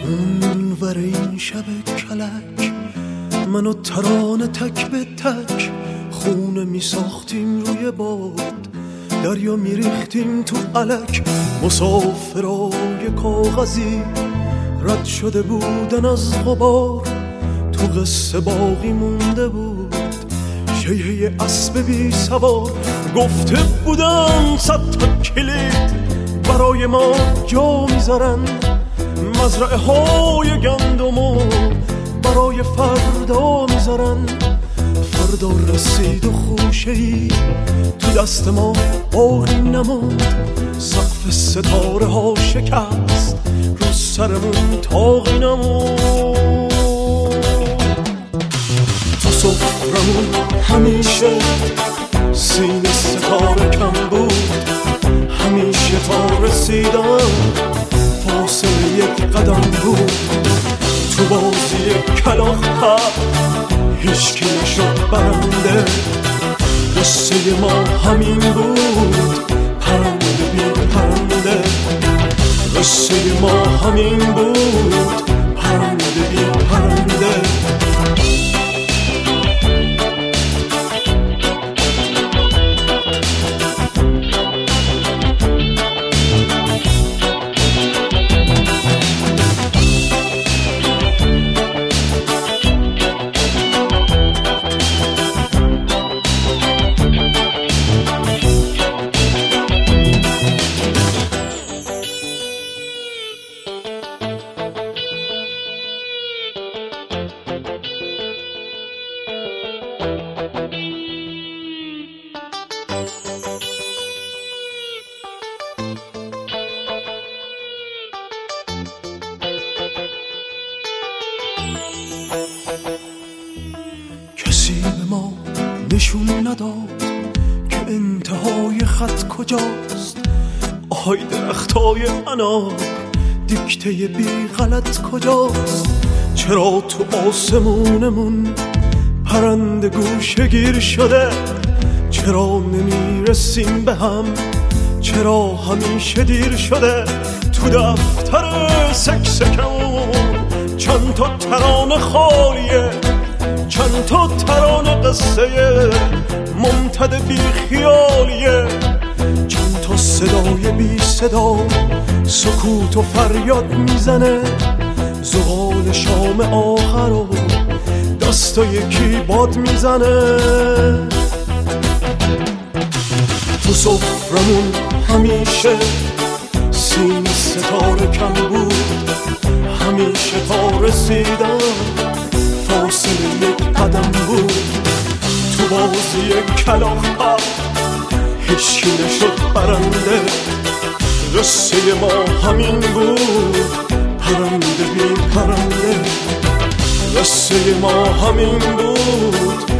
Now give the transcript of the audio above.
اونور این شب کلک منو ترانه تک به تک خونه می ساختیم روی باد، دریا می ریختیم تو علک. مسافرای کاغذی رد شده بودن از غبار، تو قصه باقی مونده بود شیهه اسب بی سوار. گفته بودن 100 تا کلید برای ما جا میذارن، مزرعه های گندمو برای فردا میذارن. فردا رسید و خوشه‌ای تو دست ما باقی نموند، سقف ستاره ها شکست رو سرمون تاقی نموند. تو سفرمون همیشه سینه ستاره کم بود، همیشه تا رسیدن فاصله یک قدم بود. تو بازی کلاغ هیچکی نشد برنده، قصه ما همین بود پرنده بی پرنده. قصه ما همین بود پرنده بی پرنده. کسی به ما نشون نداد که انتهای خط کجاست. آهای درختای انار دیکته بی غلط کجاست. چرا تو آسمونمون پرنده گوشه گیر شده؟ چرا نمیرسیم به هم؟ چرا همیشه دیر شده؟ تو دفتر سکسکمون چند تا ترانه خالیه، چند تا ترانه قصه ممتد بی خیالیه. چند تا صدای بی صدا سکوت و فریاد میزنه، زغال شام آخر و دستا یکی باد میزنه. تو سفرمون همیشه سینه ستاره کم بود، همیشه تا رسیدن فاصله یک قدم بود. تو بازی کلاغ هیچکی نشد برنده، قصه ما همین بود پرنده بی پرنده. قصه ما همین بود